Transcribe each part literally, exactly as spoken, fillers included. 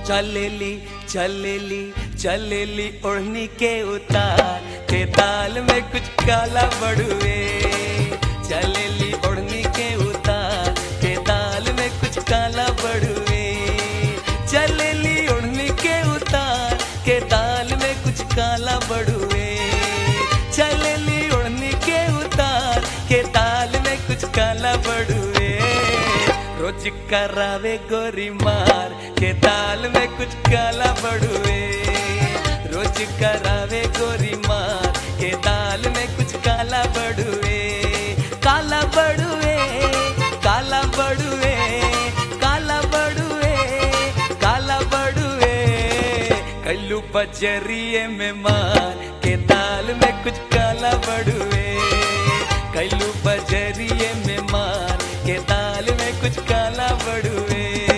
चलेली चलेली चलेली ओढ़नी के उतार के ताल में कुछ काला बड़ुए। चलेली ओढ़नी के उतार के ताल में कुछ काला बड़ुए। चलेली ओढ़नी के उतार के ताल में कुछ काला बड़ुए। चलेली ओढ़नी के उतार के ताल में कुछ काला बड़ुए। रोज करावे गोरी मार के ताल में कुछ काला बड़ुए। रोज करावे गोरी मार के ताल में कुछ काला बड़ुए। काला बड़ुए काला बड़ुए काला बड़ुए काला बड़ुए। कल्लू बजरिए में मार के ताल में कुछ काला बड़ुए। कल्लू बजरिए में मार के ताल में कुछ काला बड़ुए।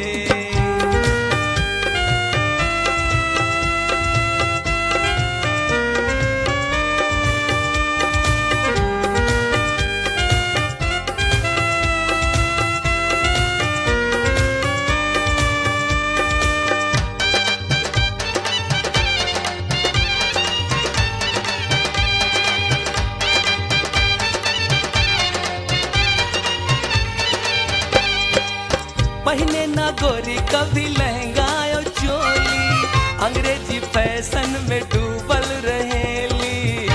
पहने ना गोरी कभी लहंगा और चोली, अंग्रेजी फैशन में डूबल रहेली।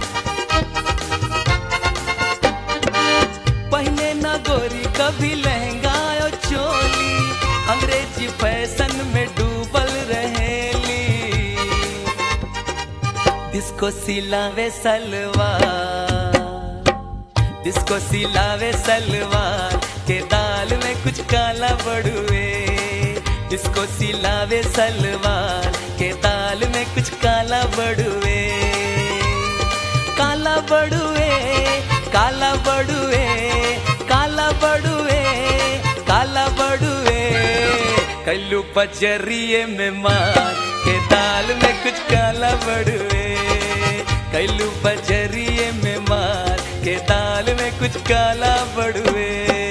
पहने ना गोरी कभी लहंगा और चोली, अंग्रेजी फैशन में डूबल रहेली। डिस्को सिलावे सलवार, डिस्को सिलावे सलवार के दाल में कुछ काला बड़ुए। डिस्को सिलावे सलवार के दाल में कुछ काला बड़ुए। काला बड़ुए काला बड़ुए काला बड़ुए काला बड़ुए। कल्लू बजरिए में मार के दाल में कुछ काला बड़ुए। कल्लू बजरिए में मार के दाल में कुछ काला बड़ुए।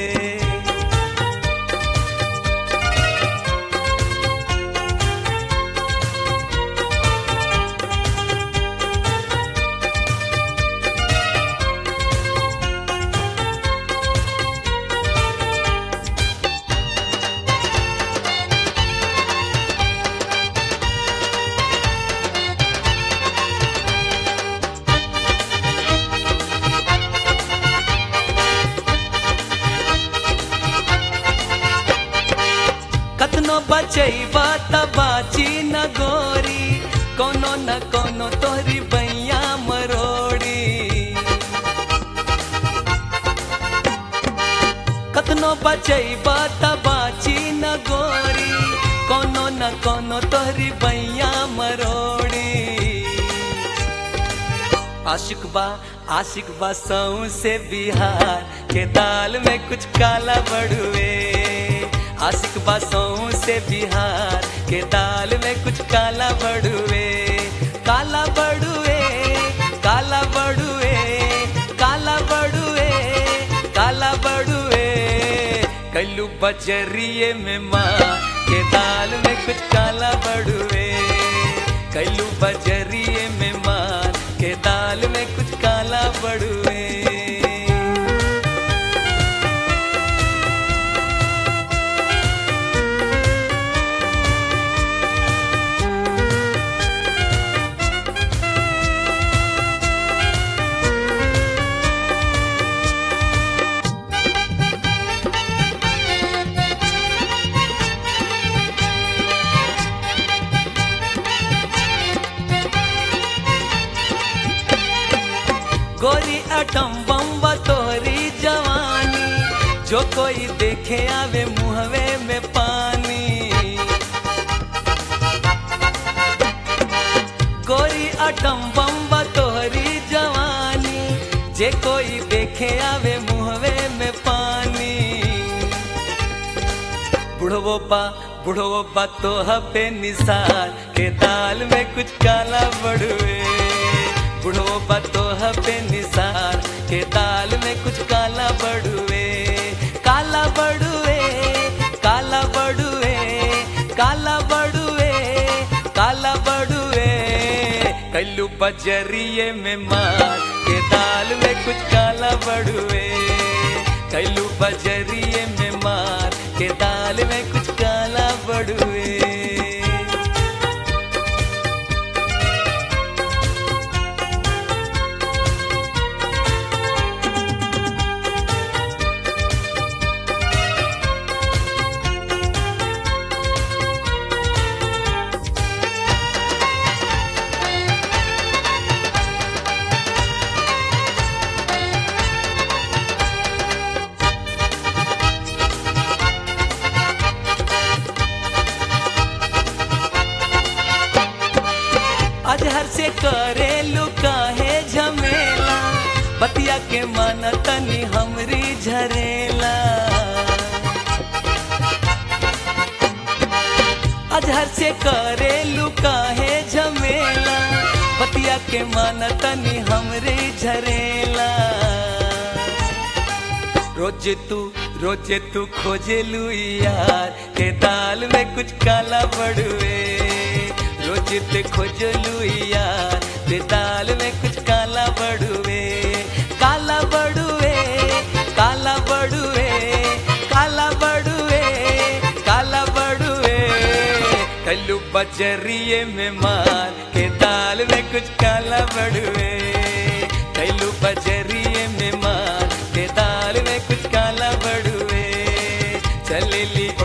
कतनो बचैबा त बाची न गोरी, कोनो न कोनो तोहरी बैया मरोड़ी। कतनो बचैबा त बाची न गोरी, कोनो न कोनो तोहरी बैया मरोड़ी। आशिक बा आशिक बा सौ से बिहार के दाल में कुछ काला बड़ुए। आशिक बासों से बिहार के दाल में कुछ काला बड़ुए। काला बड़ुए काला बड़ुए काला बड़ुए काला बड़ुए। कल्लू बजरिए में मार के दाल में कुछ काला बड़ुए। कल्लू बजरिए में मार के दाल में कुछ काला बड़ुए। गोरी अटम बम्बा तोहरी जवानी, जो कोई देखे आवे मुहवे में पानी। गोरी अटम बम्बा तोहरी जवानी, जे कोई देखे आवे मुहवे में पानी। बुढ़वो पा बुढ़वो पा तोह पे निसार के दाल में कुछ काला बड़ुए। बुढ़ो बतोह पे निसार के दाल में कुछ काला बड़ुए। काला बड़ुए काला बड़ुए काला बड़ुए बजरिए में मार के दाल में कुछ काला बड़ुए। कैलू बजरिए में मार के दाल में कुछ काला बड़ुए। अजहर से करेलू काहे झमेला, बतिया के मन तनी हमरी झरेला। अजहर से करेलू काहे झमेला, बतिया के मन तनी हमरी झरेला। रोज तू रोज तू खोजेलू यार के दाल में कुछ काला बड़ुए। रोज ते खोजलू यार ते दाल में कुछ काला बड़ुए। काला बड़ुए काला बड़ुए काला बड़ुए काला बड़ुए। कैलू बजरिए में मार के दाल में कुछ काला बड़ुए। कैलू बजरिए में मार के दाल में कुछ काला बड़ुए। चलेली